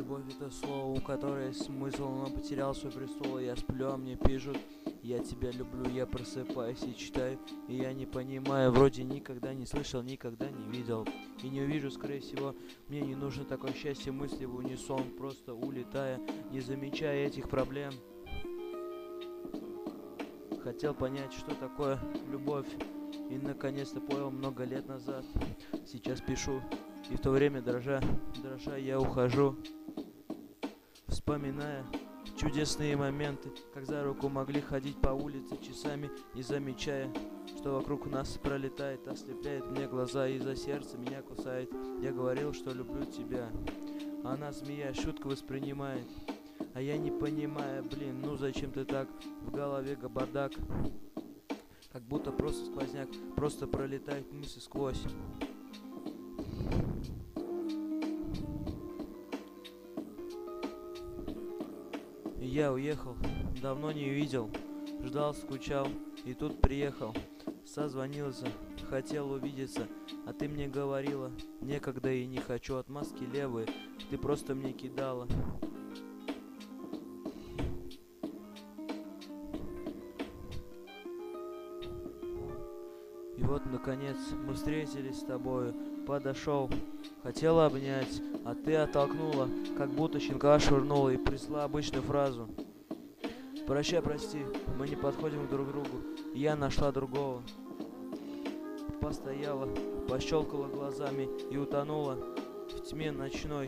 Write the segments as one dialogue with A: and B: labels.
A: Любовь это слово, у которой смысл, но потерял свой престол. Я сплю, а мне пишут: я тебя люблю, я просыпаюсь и читаю. И я не понимаю, вроде никогда не слышал, никогда не видел. И не увижу, скорее всего, мне не нужно такое счастье, мысли в унисон, просто улетая, не замечая этих проблем. Хотел понять, что такое любовь, и наконец-то понял много лет назад. Сейчас пишу, и в то время дрожа я ухожу, вспоминая чудесные моменты, как за руку могли ходить по улице часами, не замечая, что вокруг нас пролетает, ослепляет мне глаза и за сердце меня кусает. Я говорил, что люблю тебя, а она, змея, шутку воспринимает. А я не понимаю, блин, ну зачем ты так? В голове бардак, как будто просто сквозняк, просто пролетает мысли сквозь. И я уехал, давно не видел, ждал, скучал, и тут приехал, созвонился, хотел увидеться, а ты мне говорила: некогда и не хочу, отмазки левые, ты просто мне кидала. И вот, наконец, мы встретились с тобою, подошел, хотел обнять, а ты оттолкнула, как будто щенка швырнула и прислала обычную фразу: прощай, прости, мы не подходим друг к другу, я нашла другого. Постояла, пощелкала глазами и утонула в тьме ночной.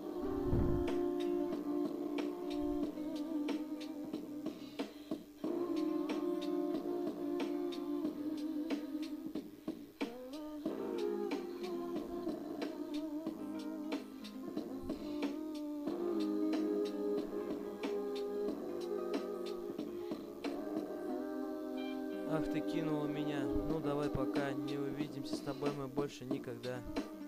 A: Ах, ты кинула меня, ну давай пока, не увидимся с тобой мы больше никогда.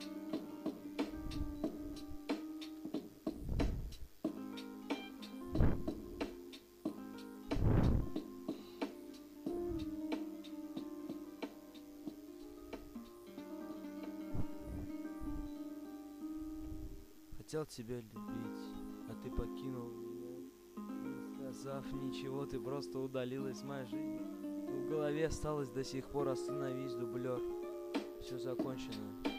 A: Хотел тебя любить, а ты покинул меня, не сказав ничего, ты просто удалилась из моей жизни. В голове осталось до сих пор: остановись, дублер, все закончено.